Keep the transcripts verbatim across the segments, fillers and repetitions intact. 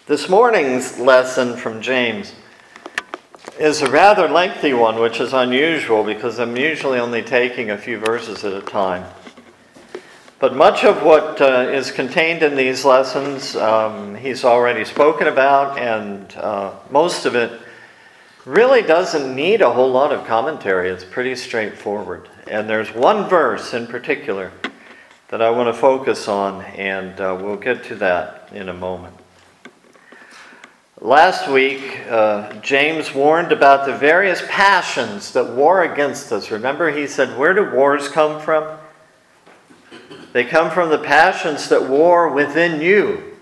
This morning's lesson from James is a rather lengthy one, which is unusual because I'm usually only taking a few verses at a time. But much of what uh, is contained in these lessons um, he's already spoken about, and uh, most of it really doesn't need a whole lot of commentary. It's pretty straightforward. And there's one verse in particular that I want to focus on, and uh, we'll get to that in a moment. Last week, uh, James warned about the various passions that war against us. Remember, he said, where do wars come from? They come from the passions that war within you.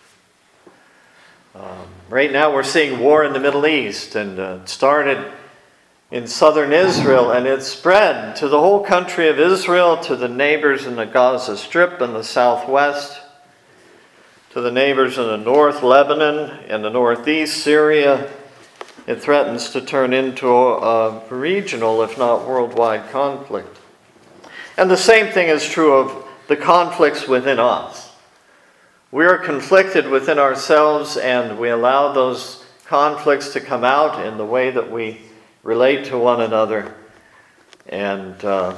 Um, right now, we're seeing war in the Middle East, and uh, it started in southern Israel, and it spread to the whole country of Israel, to the neighbors in the Gaza Strip and the southwest, to the neighbors in the north, Lebanon, and the northeast, Syria. It threatens to turn into a, a regional, if not worldwide, conflict. And the same thing is true of the conflicts within us. We are conflicted within ourselves, and we allow those conflicts to come out in the way that we relate to one another. And uh,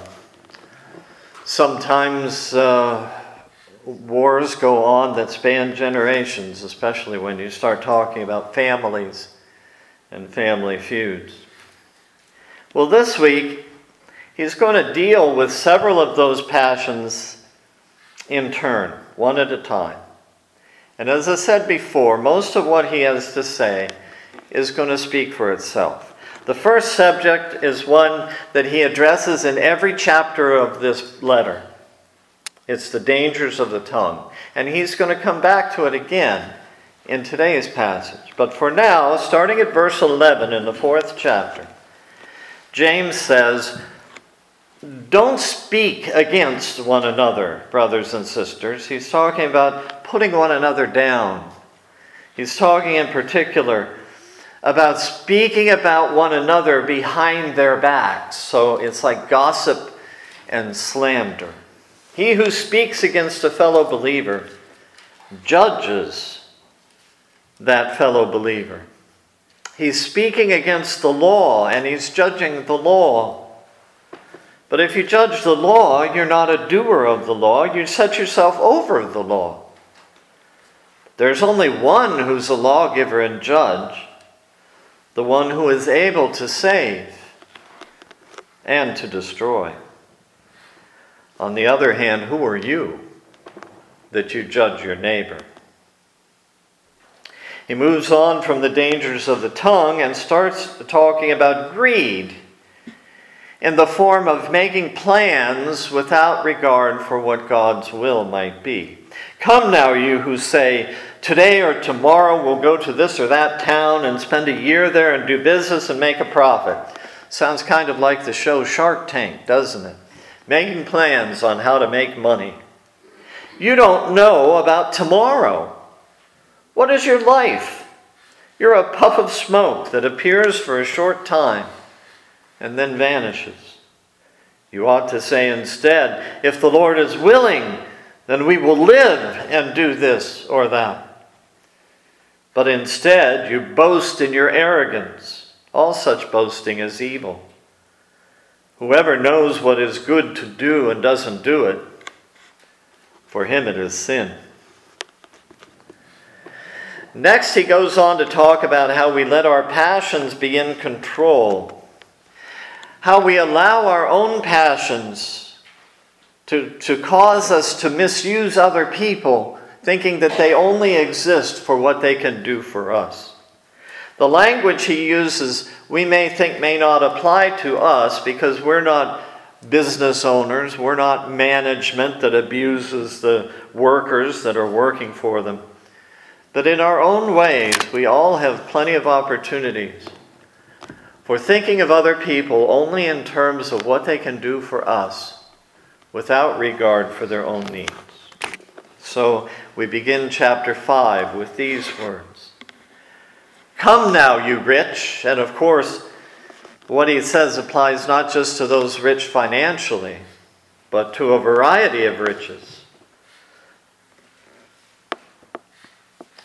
sometimes uh, wars go on that span generations, especially when you start talking about families and family feuds. Well, this week, he's going to deal with several of those passions in turn, one at a time. And as I said before, most of what he has to say is going to speak for itself. The first subject is one that he addresses in every chapter of this letter. It's the dangers of the tongue. And he's going to come back to it again in today's passage. But for now, starting at verse eleven in the fourth chapter, James says, don't speak against one another, brothers and sisters. He's talking about putting one another down. He's talking in particular about speaking about one another behind their backs. So it's like gossip and slander. He who speaks against a fellow believer judges that fellow believer. He's speaking against the law, and he's judging the law. But if you judge the law, you're not a doer of the law. You set yourself over the law. There's only one who's a lawgiver and judge, the one who is able to save and to destroy. On the other hand, who are you that you judge your neighbor? He moves on from the dangers of the tongue and starts talking about greed in the form of making plans without regard for what God's will might be. Come now, you who say, today or tomorrow we'll go to this or that town and spend a year there and do business and make a profit. Sounds kind of like the show Shark Tank, doesn't it? Making plans on how to make money. You don't know about tomorrow. What is your life? You're a puff of smoke that appears for a short time and then vanishes. You ought to say instead, if the Lord is willing, then we will live and do this or that. But instead, you boast in your arrogance. All such boasting is evil. Whoever knows what is good to do and doesn't do it, for him it is sin. Next, he goes on to talk about how we let our passions be in control. How we allow our own passions to, to cause us to misuse other people, thinking that they only exist for what they can do for us. The language he uses, we may think may not apply to us because we're not business owners. We're not management that abuses the workers that are working for them. But in our own ways, we all have plenty of opportunities for thinking of other people only in terms of what they can do for us without regard for their own needs. So we begin chapter five with these words. Come now, you rich. And of course, what he says applies not just to those rich financially, but to a variety of riches.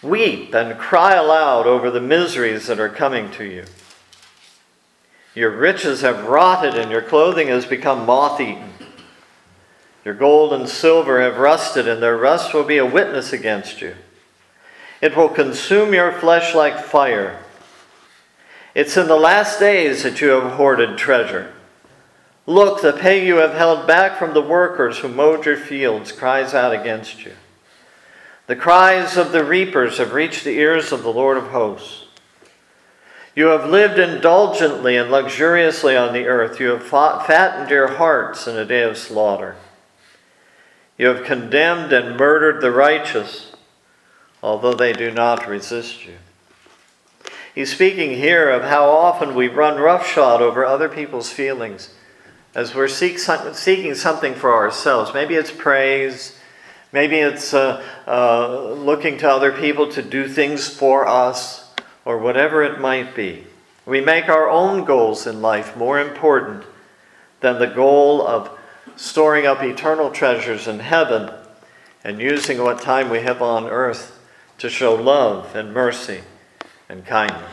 Weep and cry aloud over the miseries that are coming to you. Your riches have rotted and your clothing has become moth-eaten. Your gold and silver have rusted, and their rust will be a witness against you. It will consume your flesh like fire. It's in the last days that you have hoarded treasure. Look, the pay you have held back from the workers who mowed your fields cries out against you. The cries of the reapers have reached the ears of the Lord of hosts. You have lived indulgently and luxuriously on the earth. You have fought, fattened your hearts in a day of slaughter. You have condemned and murdered the righteous, although they do not resist you. He's speaking here of how often we run roughshod over other people's feelings as we're seek, seeking something for ourselves. Maybe it's praise. Maybe it's uh, uh, looking to other people to do things for us, or whatever it might be. We make our own goals in life more important than the goal of storing up eternal treasures in heaven and using what time we have on earth to show love and mercy and kindness.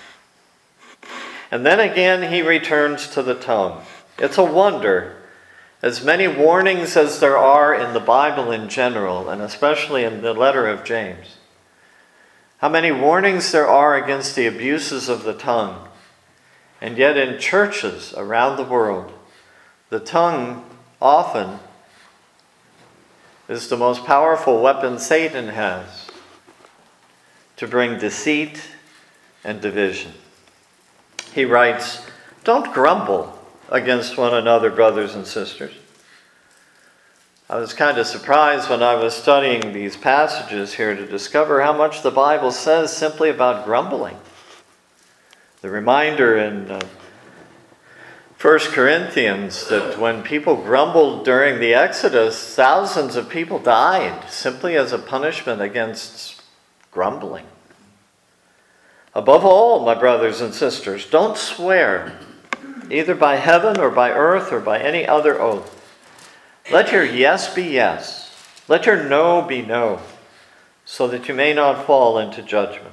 And then again he returns to the tongue. It's a wonder, as many warnings as there are in the Bible in general, and especially in the letter of James, how many warnings there are against the abuses of the tongue. And yet in churches around the world, the tongue often is the most powerful weapon Satan has to bring deceit and division. He writes, "Don't grumble against one another, brothers and sisters." I was kind of surprised when I was studying these passages here to discover how much the Bible says simply about grumbling. The reminder in uh, First Corinthians that when people grumbled during the Exodus, thousands of people died simply as a punishment against grumbling. Above all, my brothers and sisters, don't swear, either by heaven or by earth or by any other oath. Let your yes be yes. Let your no be no, so that you may not fall into judgment.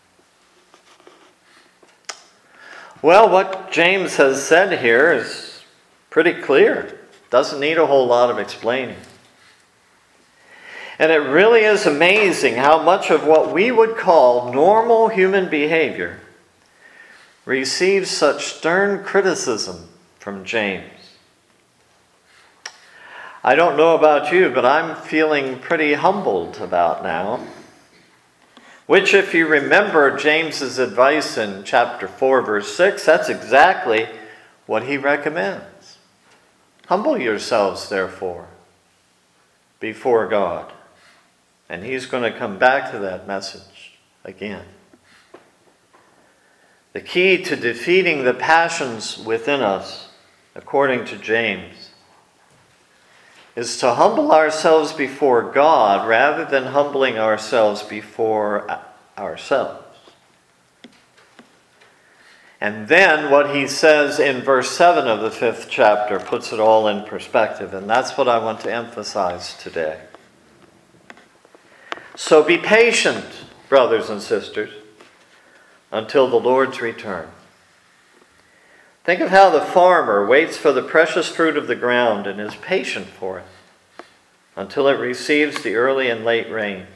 Well, what James has said here is pretty clear. Doesn't need a whole lot of explaining. And it really is amazing how much of what we would call normal human behavior receives such stern criticism from James. I don't know about you, but I'm feeling pretty humbled about now. Which, if you remember James's advice in chapter four, verse six, that's exactly what he recommends. Humble yourselves, therefore, before God. And he's going to come back to that message again. The key to defeating the passions within us, according to James, is to humble ourselves before God rather than humbling ourselves before ourselves. And then what he says in verse seven of the fifth chapter puts it all in perspective, and that's what I want to emphasize today. So be patient, brothers and sisters, until the Lord's return. Think of how the farmer waits for the precious fruit of the ground and is patient for it until it receives the early and late rains.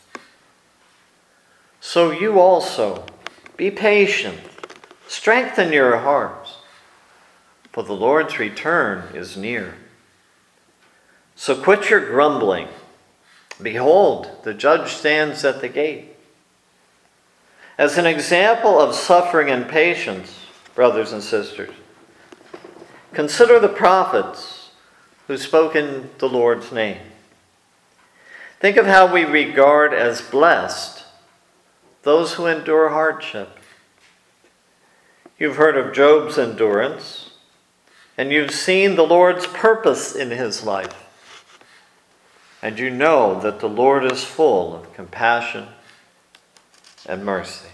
So you also be patient, strengthen your hearts, for the Lord's return is near. So quit your grumbling. Behold, the judge stands at the gate. As an example of suffering and patience, brothers and sisters, consider the prophets who spoke in the Lord's name. Think of how we regard as blessed those who endure hardship. You've heard of Job's endurance, and you've seen the Lord's purpose in his life. And you know that the Lord is full of compassion and mercy.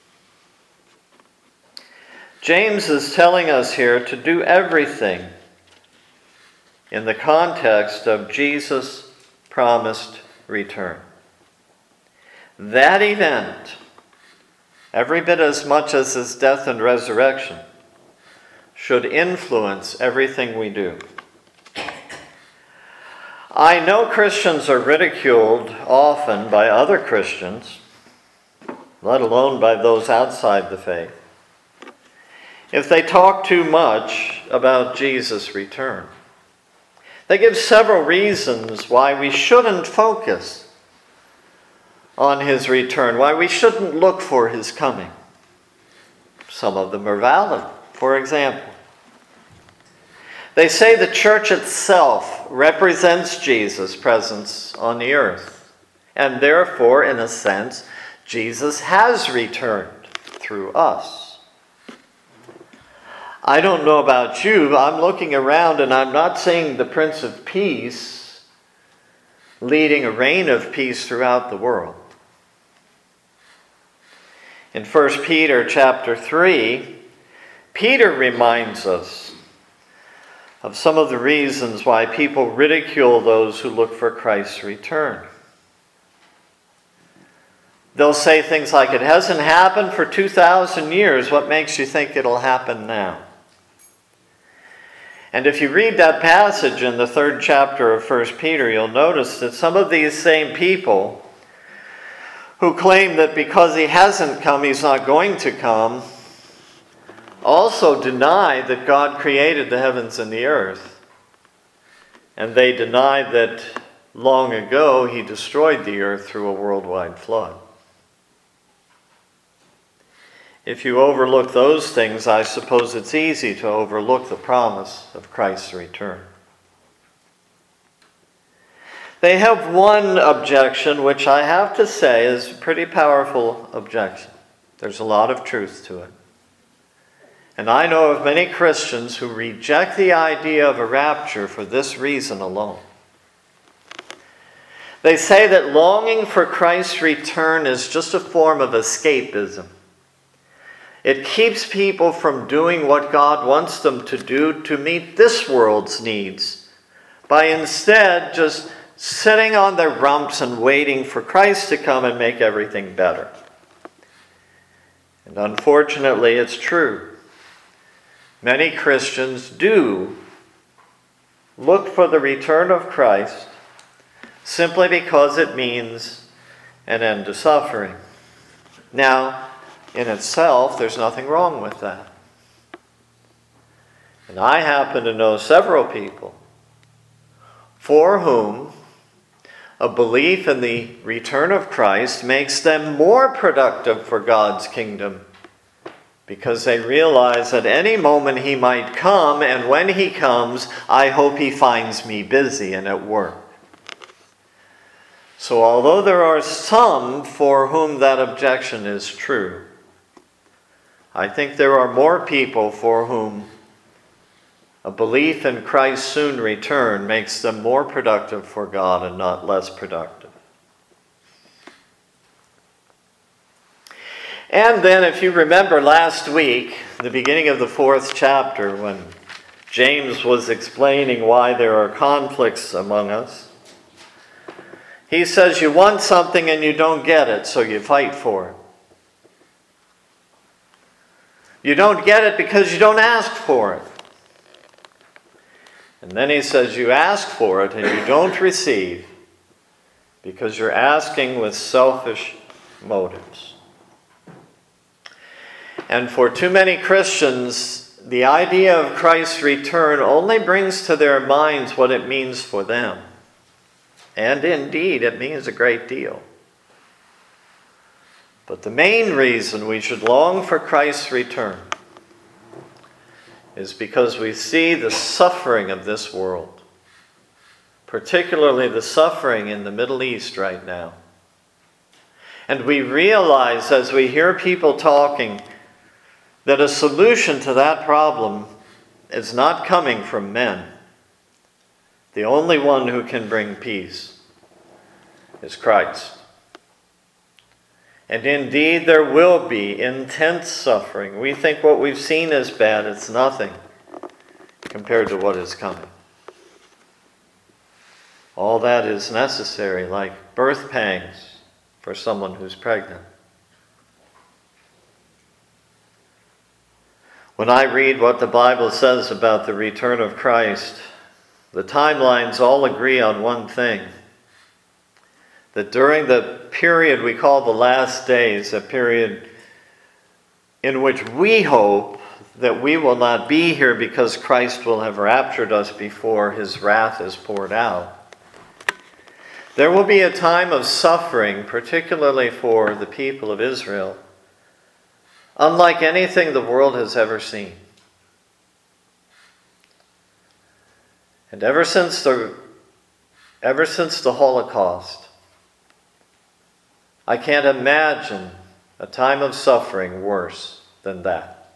James is telling us here to do everything in the context of Jesus' promised return. that event, every bit as much as his death and resurrection, should influence everything we do. I know Christians are ridiculed often by other Christians, let alone by those outside the faith, if they talk too much about Jesus' return. They give several reasons why we shouldn't focus on his return, why we shouldn't look for his coming. Some of them are valid. For example, they say the church itself represents Jesus' presence on the earth, and therefore, in a sense, Jesus has returned through us. I don't know about you, but I'm looking around and I'm not seeing the Prince of Peace leading a reign of peace throughout the world. In First Peter chapter three, Peter reminds us of some of the reasons why people ridicule those who look for Christ's return. They'll say things like, it hasn't happened for two thousand years. What makes you think it'll happen now? And if you read that passage in the third chapter of First Peter, you'll notice that some of these same people who claim that because he hasn't come, he's not going to come, also deny that God created the heavens and the earth. And they deny that long ago he destroyed the earth through a worldwide flood. If you overlook those things, I suppose it's easy to overlook the promise of Christ's return. They have one objection, which I have to say is a pretty powerful objection. There's a lot of truth to it. And I know of many Christians who reject the idea of a rapture for this reason alone. They say that longing for Christ's return is just a form of escapism. It keeps people from doing what God wants them to do to meet this world's needs, by instead just sitting on their rumps and waiting for Christ to come and make everything better. And unfortunately, it's true. Many Christians do look for the return of Christ simply because it means an end to suffering. Now, in itself, there's nothing wrong with that. And I happen to know several people for whom a belief in the return of Christ makes them more productive for God's kingdom, because they realize at any moment he might come, and when he comes, I hope he finds me busy and at work. So although there are some for whom that objection is true, I think there are more people for whom a belief in Christ's soon return makes them more productive for God and not less productive. And then, if you remember last week, the beginning of the fourth chapter, when James was explaining why there are conflicts among us, he says you want something and you don't get it, so you fight for it. You don't get it because you don't ask for it. And then he says you ask for it and you don't receive because you're asking with selfish motives. And for too many Christians, the idea of Christ's return only brings to their minds what it means for them. And indeed, it means a great deal. But the main reason we should long for Christ's return is because we see the suffering of this world, particularly the suffering in the Middle East right now. And we realize as we hear people talking that a solution to that problem is not coming from men. The only one who can bring peace is Christ. And indeed, there will be intense suffering. We think what we've seen is bad. It's nothing compared to what is coming. All that is necessary, like birth pangs for someone who's pregnant. When I read what the Bible says about the return of Christ, the timelines all agree on one thing: that during the period we call the last days, a period in which we hope that we will not be here because Christ will have raptured us before his wrath is poured out, there will be a time of suffering, particularly for the people of Israel, unlike anything the world has ever seen. And ever since the, ever since the Holocaust, I can't imagine a time of suffering worse than that.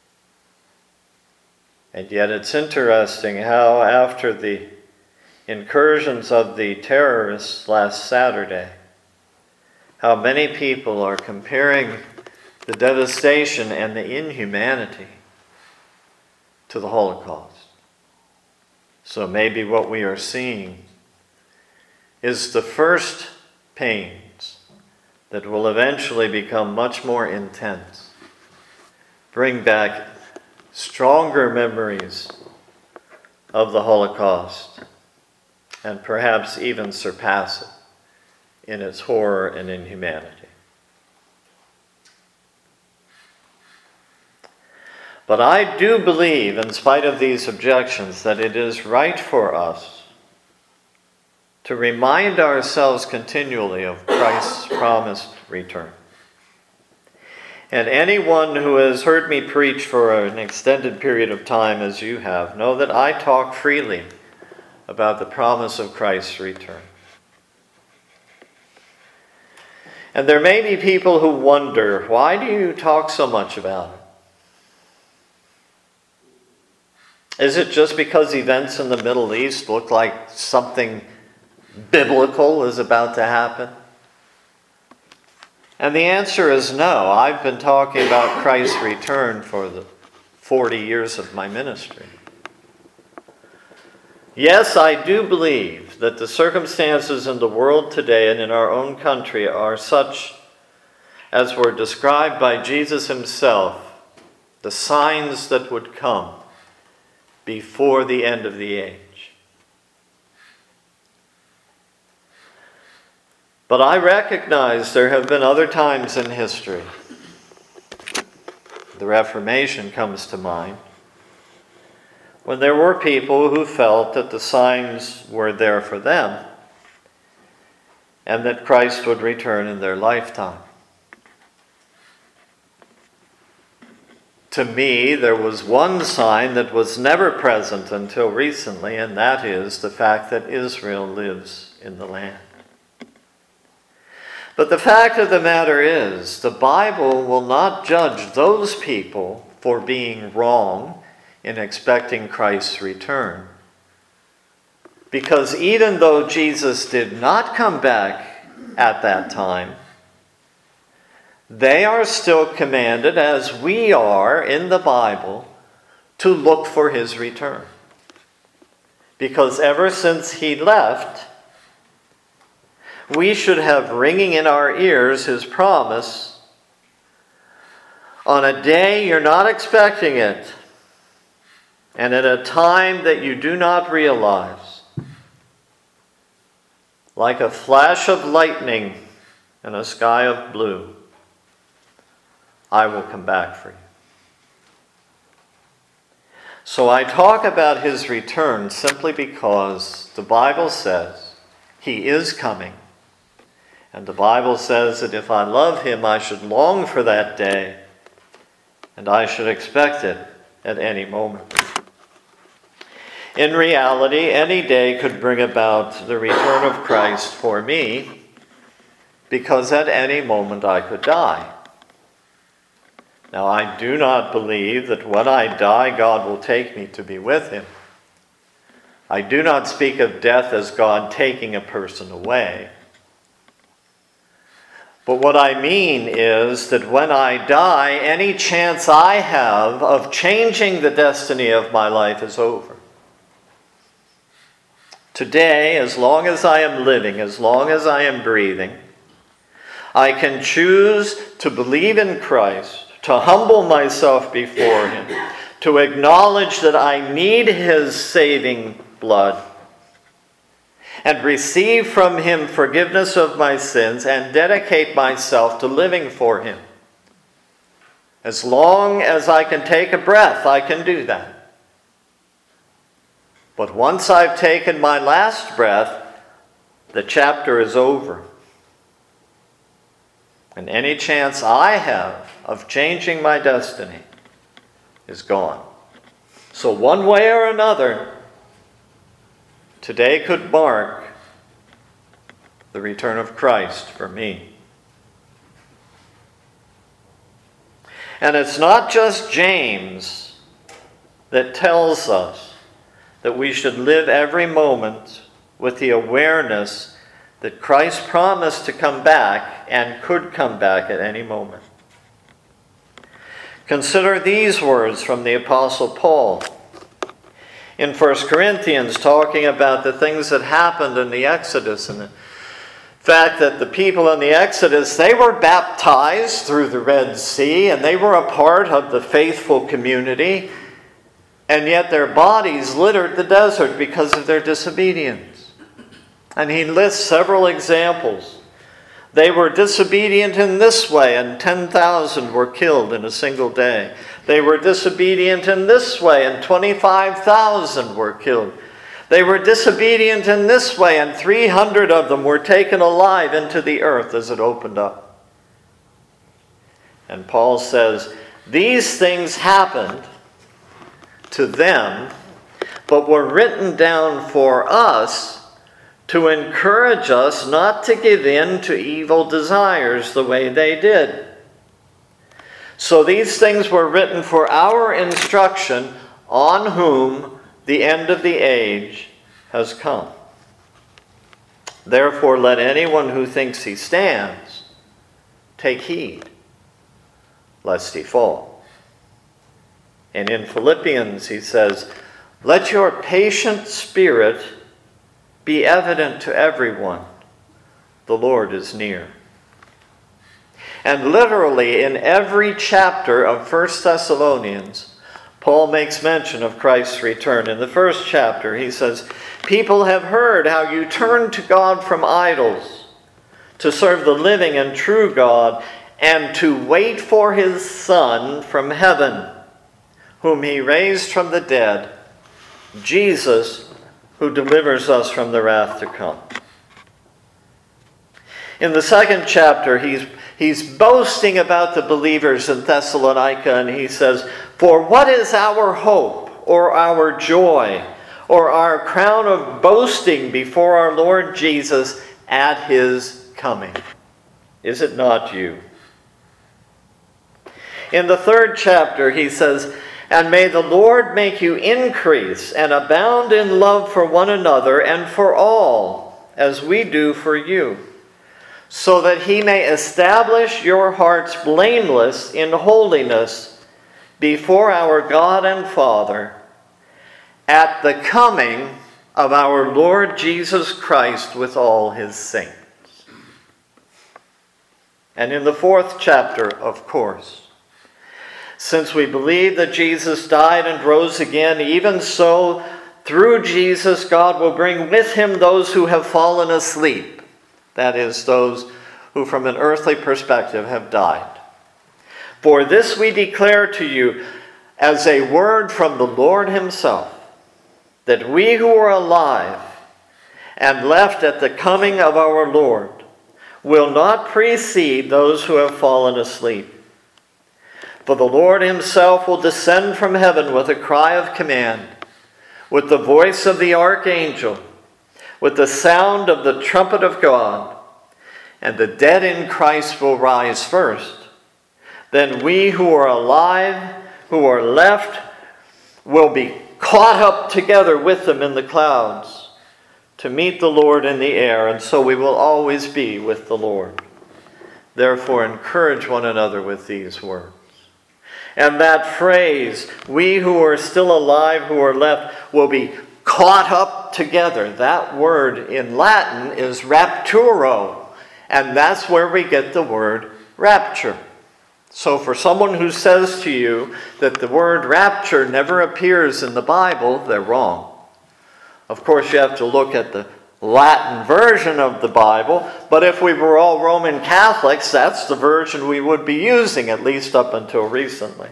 And yet it's interesting how after the incursions of the terrorists last Saturday, how many people are comparing the devastation and the inhumanity to the Holocaust. So maybe what we are seeing is the first pains that will eventually become much more intense, bring back stronger memories of the Holocaust, and perhaps even surpass it in its horror and inhumanity. But I do believe, in spite of these objections, that it is right for us to remind ourselves continually of Christ's promised return. And anyone who has heard me preach for an extended period of time, as you have, know that I talk freely about the promise of Christ's return. And there may be people who wonder, why do you talk so much about it? Is it just because events in the Middle East look like something biblical is about to happen? And the answer is no. I've been talking about Christ's return for the forty years of my ministry. Yes, I do believe that the circumstances in the world today and in our own country are such as were described by Jesus himself, the signs that would come before the end of the age. But I recognize there have been other times in history. The Reformation comes to mind, when there were people who felt that the signs were there for them and that Christ would return in their lifetime. To me, there was one sign that was never present until recently, and that is the fact that Israel lives in the land. But the fact of the matter is, the Bible will not judge those people for being wrong in expecting Christ's return. Because even though Jesus did not come back at that time, they are still commanded, as we are in the Bible, to look for his return. Because ever since he left, we should have ringing in our ears his promise, on a day you're not expecting it, and at a time that you do not realize, like a flash of lightning in a sky of blue, I will come back for you. So I talk about his return simply because the Bible says he is coming. And the Bible says that if I love him, I should long for that day, and I should expect it at any moment. In reality, any day could bring about the return of Christ for me, because at any moment I could die. Now, I do not believe that when I die, God will take me to be with him. I do not speak of death as God taking a person away. But what I mean is that when I die, any chance I have of changing the destiny of my life is over. Today, as long as I am living, as long as I am breathing, I can choose to believe in Christ, to humble myself before him, to acknowledge that I need his saving blood, and receive from him forgiveness of my sins and dedicate myself to living for him. As long as I can take a breath, I can do that. But once I've taken my last breath, the chapter is over. And any chance I have of changing my destiny is gone. So one way or another, today could mark the return of Christ for me. And it's not just James that tells us that we should live every moment with the awareness that Christ promised to come back and could come back at any moment. Consider these words from the Apostle Paul in First Corinthians, talking about the things that happened in the Exodus and the fact that the people in the Exodus, they were baptized through the Red Sea and they were a part of the faithful community, and yet their bodies littered the desert because of their disobedience. And he lists several examples. They were disobedient in this way, and ten thousand were killed in a single day. They were disobedient in this way, and twenty-five thousand were killed. They were disobedient in this way, and three hundred of them were taken alive into the earth as it opened up. And Paul says, these things happened to them, but were written down for us to encourage us not to give in to evil desires the way they did. So these things were written for our instruction, on whom the end of the age has come. Therefore, let anyone who thinks he stands take heed, lest he fall. And in Philippians he says, let your patient spirit be evident to everyone. The Lord is near. And literally in every chapter of First Thessalonians, Paul makes mention of Christ's return. In the first chapter, he says, people have heard how you turned to God from idols to serve the living and true God and to wait for his Son from heaven, whom he raised from the dead, Jesus, who delivers us from the wrath to come. In the second chapter, he's, he's boasting about the believers in Thessalonica, and he says, for what is our hope, or our joy, or our crown of boasting before our Lord Jesus at his coming? Is it not you? In the third chapter, he says, and may the Lord make you increase and abound in love for one another and for all, as we do for you, so that he may establish your hearts blameless in holiness before our God and Father at the coming of our Lord Jesus Christ with all his saints. And in the fourth chapter, of course, since we believe that Jesus died and rose again, even so, through Jesus, God will bring with him those who have fallen asleep. That is, those who from an earthly perspective have died. For this we declare to you as a word from the Lord himself, that we who are alive and left at the coming of our Lord will not precede those who have fallen asleep. For the Lord himself will descend from heaven with a cry of command, with the voice of the archangel, with the sound of the trumpet of God, and the dead in Christ will rise first. Then we who are alive, who are left, will be caught up together with them in the clouds to meet the Lord in the air, and so we will always be with the Lord. Therefore, encourage one another with these words. And that phrase, we who are still alive, who are left, will be caught up together. That word in Latin is rapturo. And that's where we get the word rapture. So for someone who says to you that the word rapture never appears in the Bible, they're wrong. Of course, you have to look at the Latin version of the Bible, but if we were all Roman Catholics, that's the version we would be using, at least up until recently.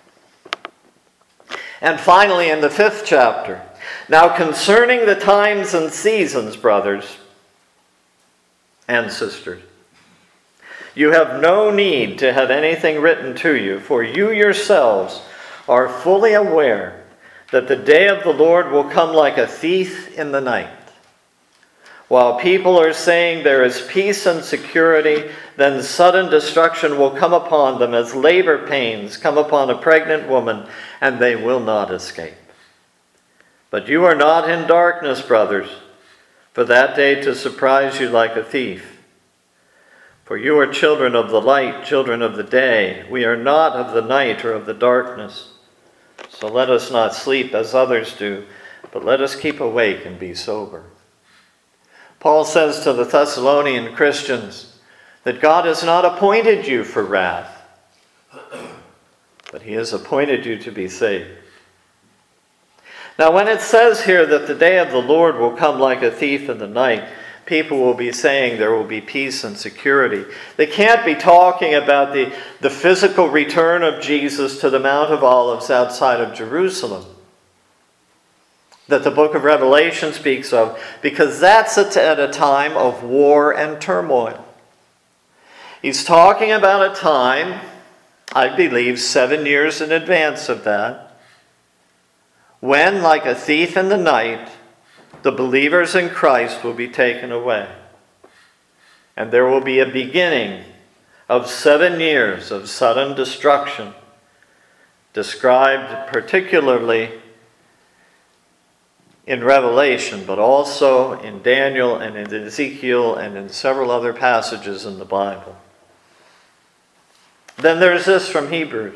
And finally, in the fifth chapter, now concerning the times and seasons, brothers and sisters, you have no need to have anything written to you, for you yourselves are fully aware that the day of the Lord will come like a thief in the night. While people are saying there is peace and security, then sudden destruction will come upon them as labor pains come upon a pregnant woman, and they will not escape. But you are not in darkness, brothers, for that day to surprise you like a thief. For you are children of the light, children of the day. We are not of the night or of the darkness. So let us not sleep as others do, but let us keep awake and be sober. Paul says to the Thessalonian Christians that God has not appointed you for wrath, but he has appointed you to be saved. Now when it says here that the day of the Lord will come like a thief in the night, people will be saying there will be peace and security. They can't be talking about the, the physical return of Jesus to the Mount of Olives outside of Jerusalem that the book of Revelation speaks of, because that's at a time of war and turmoil. He's talking about a time, I believe, seven years in advance of that, when, like a thief in the night, the believers in Christ will be taken away. And there will be a beginning of seven years of sudden destruction, described particularly in Revelation, but also in Daniel and in Ezekiel and in several other passages in the Bible. Then there's this from Hebrews.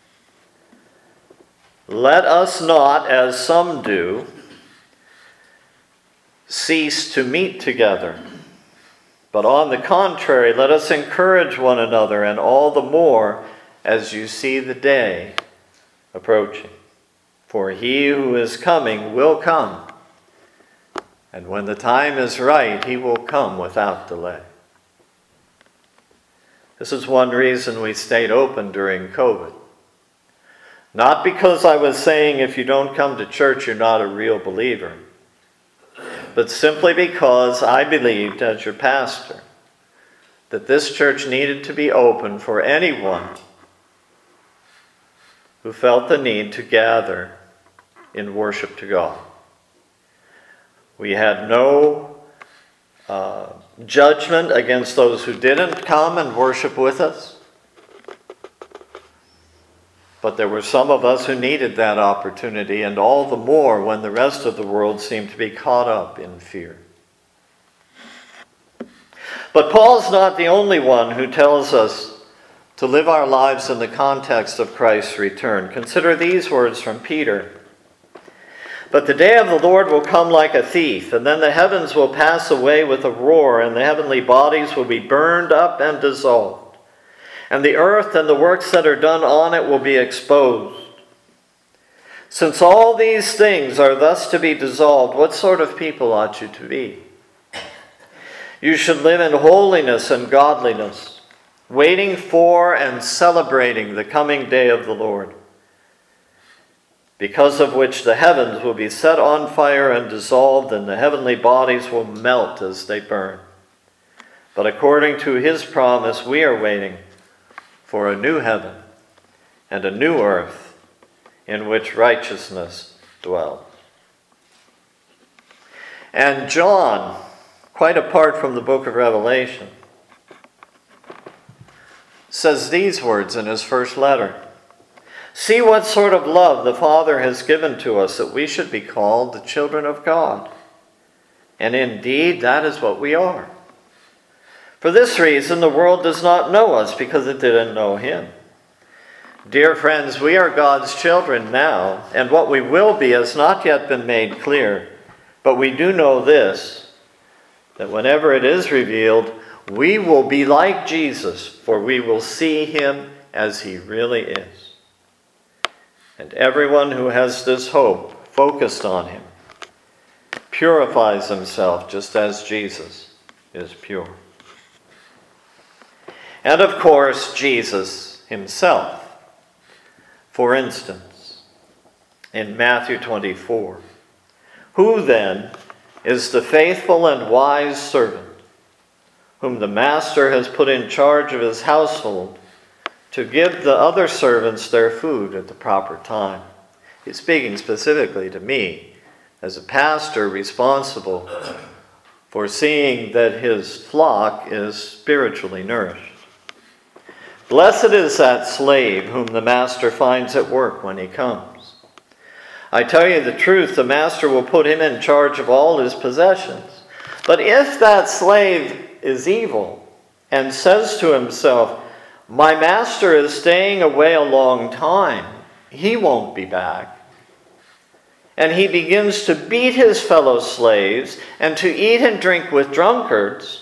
Let us not, as some do, cease to meet together, but on the contrary, let us encourage one another, and all the more as you see the day approaching. For he who is coming will come, and when the time is right, he will come without delay. This is one reason we stayed open during COVID. Not because I was saying if you don't come to church, you're not a real believer, but simply because I believed, as your pastor, that this church needed to be open for anyone who felt the need to gather in worship to God. We had no uh, judgment against those who didn't come and worship with us, but there were some of us who needed that opportunity, and all the more when the rest of the world seemed to be caught up in fear. But Paul's not the only one who tells us to live our lives in the context of Christ's return. Consider these words from Peter. But the day of the Lord will come like a thief, and then the heavens will pass away with a roar, and the heavenly bodies will be burned up and dissolved. And the earth and the works that are done on it will be exposed. Since all these things are thus to be dissolved, what sort of people ought you to be? You should live in holiness and godliness, waiting for and celebrating the coming day of the Lord, because of which the heavens will be set on fire and dissolved, and the heavenly bodies will melt as they burn. But according to his promise, we are waiting for a new heaven and a new earth in which righteousness dwells. And John, quite apart from the book of Revelation, says these words in his first letter. See what sort of love the Father has given to us, that we should be called the children of God. And indeed, that is what we are. For this reason, the world does not know us, because it didn't know him. Dear friends, we are God's children now, and what we will be has not yet been made clear. But we do know this, that whenever it is revealed, we will be like Jesus, for we will see him as he really is. And everyone who has this hope focused on him purifies himself just as Jesus is pure. And of course, Jesus himself. For instance, in Matthew twenty-four, who then is the faithful and wise servant whom the master has put in charge of his household to give the other servants their food at the proper time? He's speaking specifically to me as a pastor responsible for seeing that his flock is spiritually nourished. Blessed is that slave whom the master finds at work when he comes. I tell you the truth, the master will put him in charge of all his possessions. But if that slave is evil and says to himself, my master is staying away a long time, he won't be back, and he begins to beat his fellow slaves and to eat and drink with drunkards,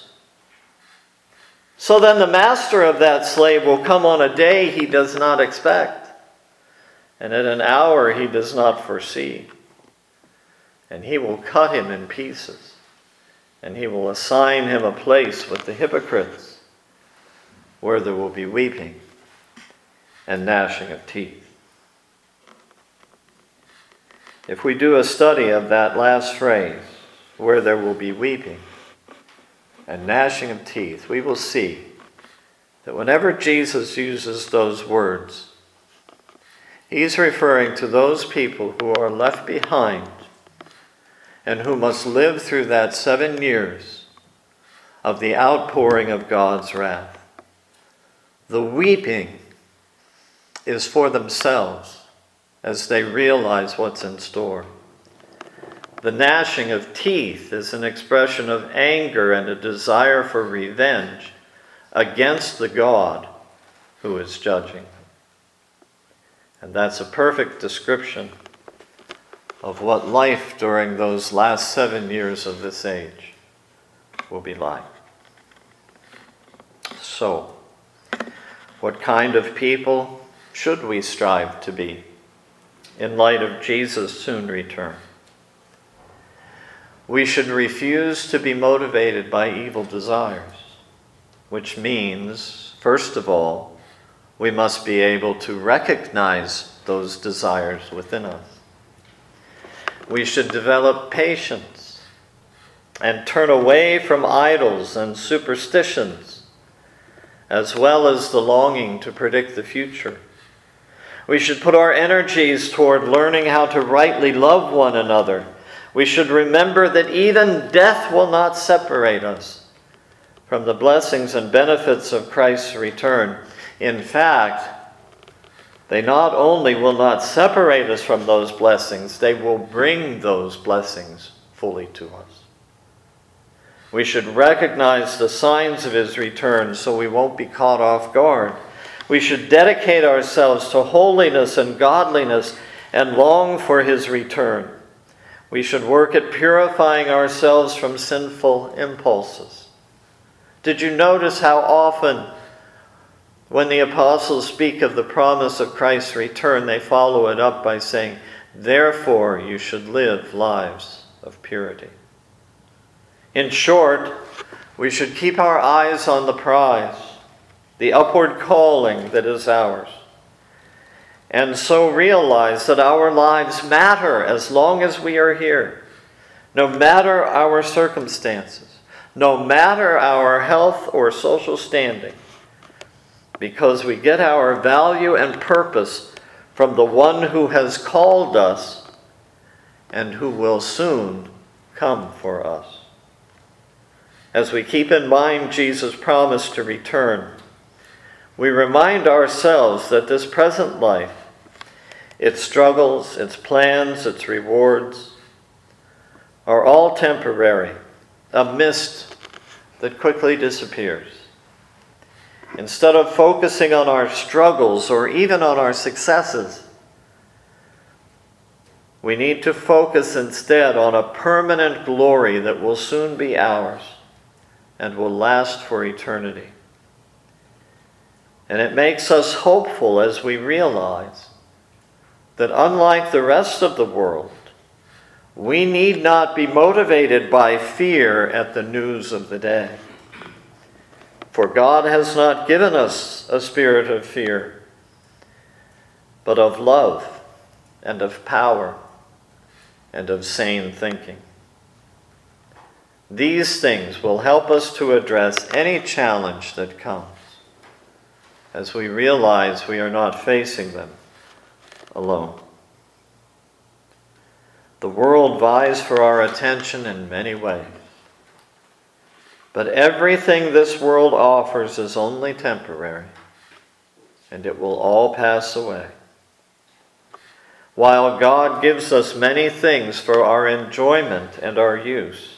so then the master of that slave will come on a day he does not expect, and at an hour he does not foresee, and he will cut him in pieces, and he will assign him a place with the hypocrites, where there will be weeping and gnashing of teeth. If we do a study of that last phrase, where there will be weeping and gnashing of teeth, we will see that whenever Jesus uses those words, he's referring to those people who are left behind and who must live through that seven years of the outpouring of God's wrath. The weeping is for themselves as they realize what's in store. The gnashing of teeth is an expression of anger and a desire for revenge against the God who is judging. And that's a perfect description of what life during those last seven years of this age will be like. So, what kind of people should we strive to be in light of Jesus' soon return? We should refuse to be motivated by evil desires, which means, first of all, we must be able to recognize those desires within us. We should develop patience and turn away from idols and superstitions, as well as the longing to predict the future. We should put our energies toward learning how to rightly love one another. We should remember that even death will not separate us from the blessings and benefits of Christ's return. In fact, they not only will not separate us from those blessings, they will bring those blessings fully to us. We should recognize the signs of his return so we won't be caught off guard. We should dedicate ourselves to holiness and godliness and long for his return. We should work at purifying ourselves from sinful impulses. Did you notice how often when the apostles speak of the promise of Christ's return, they follow it up by saying, therefore you should live lives of purity. In short, we should keep our eyes on the prize, the upward calling that is ours, and so realize that our lives matter as long as we are here, no matter our circumstances, no matter our health or social standing, because we get our value and purpose from the one who has called us and who will soon come for us. As we keep in mind Jesus' promise to return, we remind ourselves that this present life, its struggles, its plans, its rewards, are all temporary, a mist that quickly disappears. Instead of focusing on our struggles or even on our successes, we need to focus instead on a permanent glory that will soon be ours, and will last for eternity. And it makes us hopeful as we realize that unlike the rest of the world, we need not be motivated by fear at the news of the day. For God has not given us a spirit of fear, but of love and of power and of sane thinking. These things will help us to address any challenge that comes, as we realize we are not facing them alone. The world vies for our attention in many ways, but everything this world offers is only temporary, and it will all pass away. While God gives us many things for our enjoyment and our use,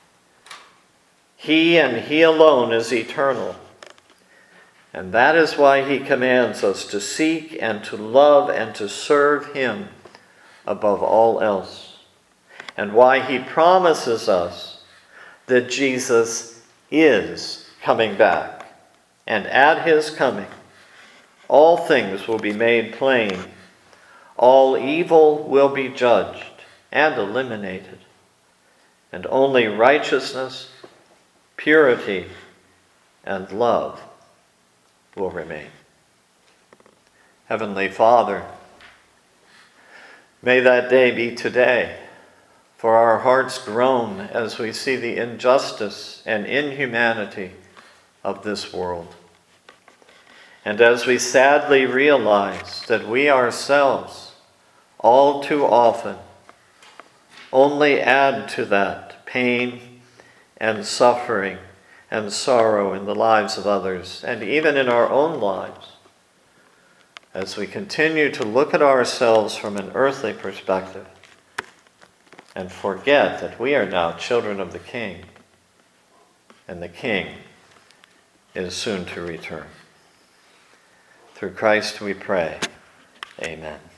He and He alone is eternal. And that is why He commands us to seek and to love and to serve Him above all else. And why He promises us that Jesus is coming back. And at His coming, all things will be made plain. All evil will be judged and eliminated. And only righteousness, purity, and love will remain. Heavenly Father, may that day be today, for our hearts groan as we see the injustice and inhumanity of this world. And as we sadly realize that we ourselves, all too often, only add to that pain and suffering and sorrow in the lives of others, and even in our own lives, as we continue to look at ourselves from an earthly perspective and forget that we are now children of the King, and the King is soon to return. Through Christ we pray. Amen.